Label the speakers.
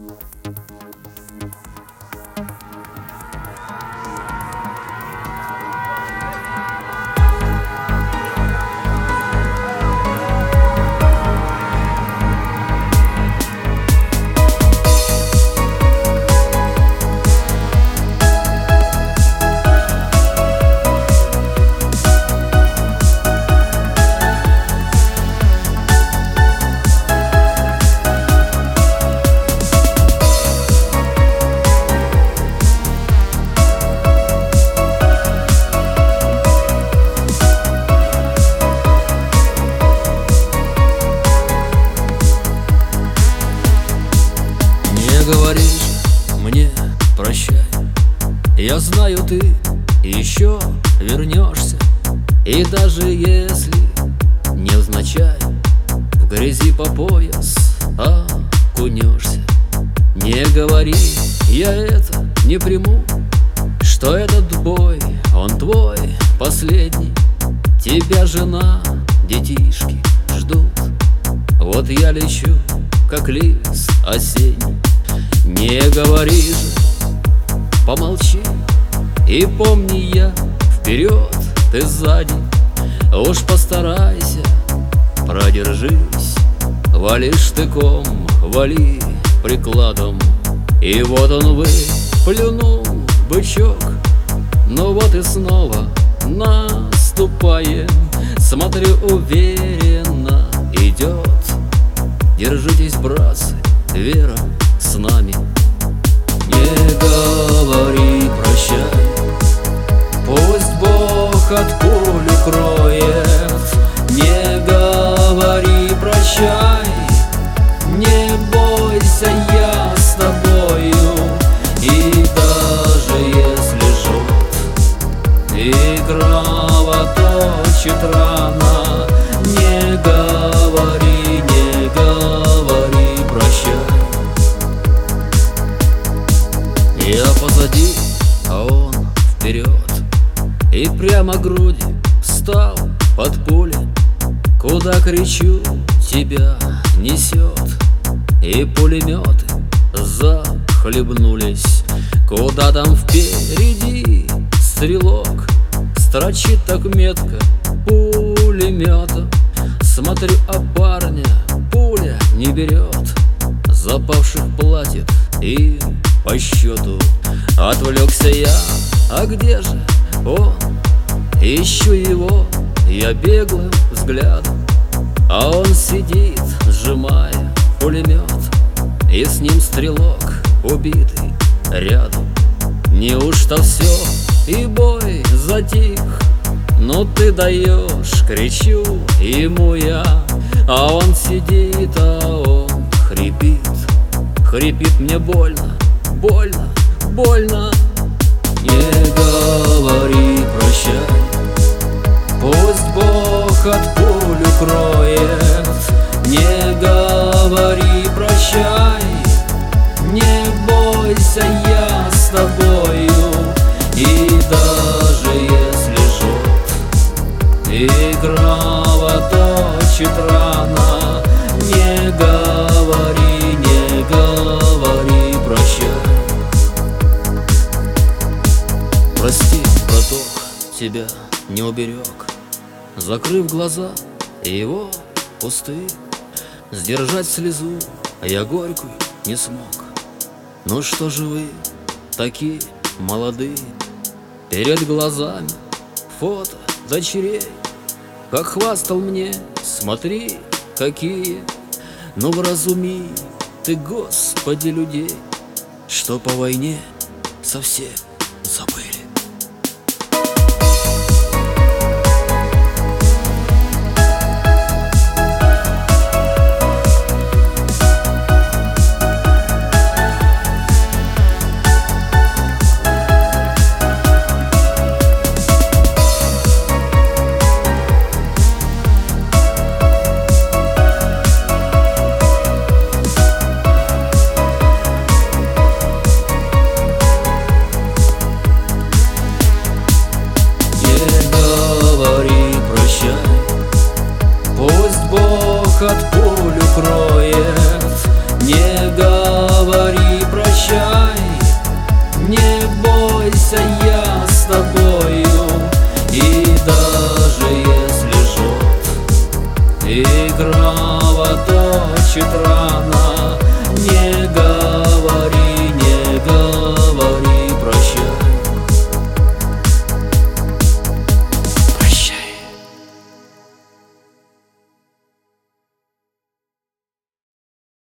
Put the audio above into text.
Speaker 1: Говоришь мне прощай, я знаю, ты еще вернешься. И даже если невзначай в грязи по пояс окунешься, не говори, я это не приму, что этот бой, он твой последний. Тебя жена, детишки ждут, вот я лечу, как лис осенний. Не говори же, помолчи и помни, я вперед, ты сзади. Уж постарайся, продержись, вали штыком, вали прикладом. И вот он выплюнул бычок, ну вот и снова наступаем. Смотрю, уверенно идет. Держитесь, братцы, вера с нами. Не говори прощай, пусть Бог от пуль укроет. Не говори прощай, не бойся, я с тобою. И даже если жжет и кровоточит рана, не говори, не говори прощай. Я позади, а он вперед, и прямо груди встал под пули. Куда кричу, тебя несет, и пулеметы захлебнулись. Куда там впереди стрелок строчит так метко пулемета. Смотрю, а парня пуля не берет, запавших платит им по счету. Отвлекся я, а где же он? Ищу его я беглым взглядом, а он сидит, сжимая пулемет, и с ним стрелок убитый рядом. Неужто все, и бой затих? Ну ты даешь, кричу ему я, а он сидит, а он хрипит. Хрипит: мне больно, больно, больно. Не говори прощай, пусть Бог от пуль укроет. Не говори прощай, не бойся, я с тобою. И даже если жжет и кровоточит рана, не говори, не говори прощай. Прости, браток, тебя не уберег, закрыв глаза, его пустые. Сдержать слезу я горькую не смог. Ну что же вы такие молодые? Перед глазами фото дочерей, как хвастал мне, смотри, какие. Ну вразуми ты, Господи, людей, что по войне совсем забыли.